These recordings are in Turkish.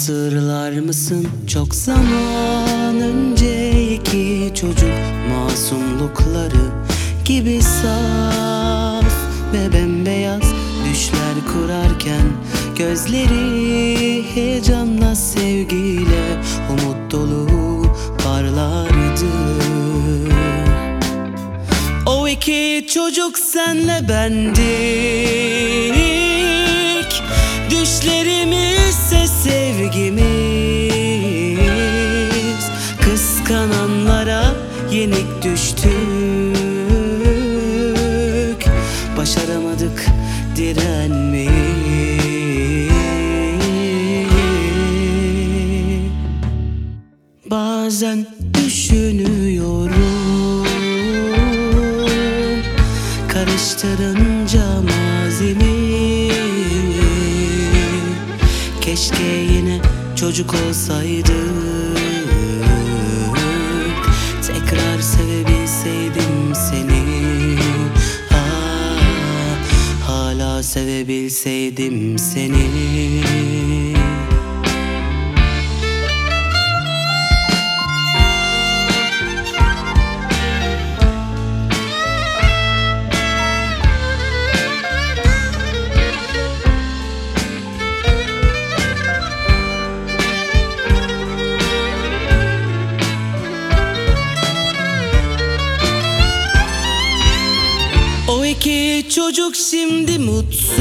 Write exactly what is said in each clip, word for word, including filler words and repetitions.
Hatırlar mısın çok zaman önceki çocuk masumlukları gibi saf ve bembeyaz düşler kurarken gözleri heyecanla, sevgiyle, umut dolu parlardı. O iki çocuk senle bendik, düşlerimizse sevgimiz. Kıskananlara yenik düştük, başaramadık direnmeyi. Bazen düşünüyorum, karıştırınca mazimi, keşke yine çocuk olsaydık, tekrar sevebilseydim seni. Ah, hala sevebilseydim seni. O iki çocuk şimdi mutsuz,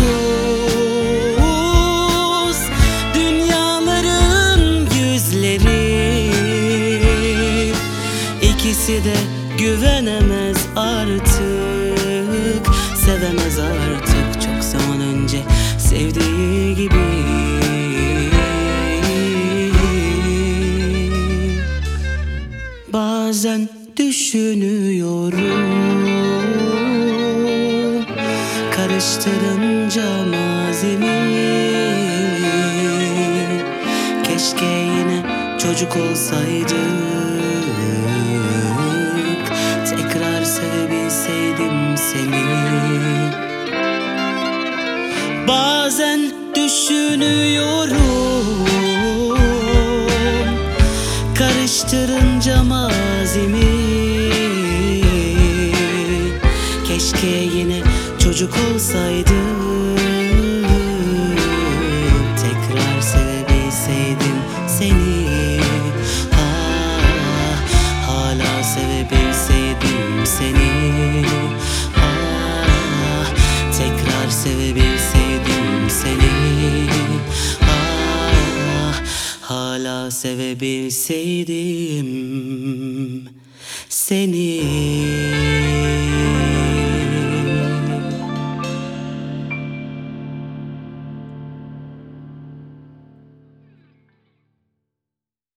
dünyaların yüzleri. İkisi de güvenemez artık, sevemez artık çok zaman önce sevdiği gibi. Bazen düşünüyorum, karıştırınca mazimi, keşke yine çocuk olsaydık, tekrar sevebilseydim seni. Bazen düşünüyorum, karıştırınca mazimi, keşke yine çocuk olsaydım, tekrar sevebilseydim seni. Ah, hala sevebilseydim seni. Ah, tekrar sevebilseydim seni. Ah, hala sevebilseydim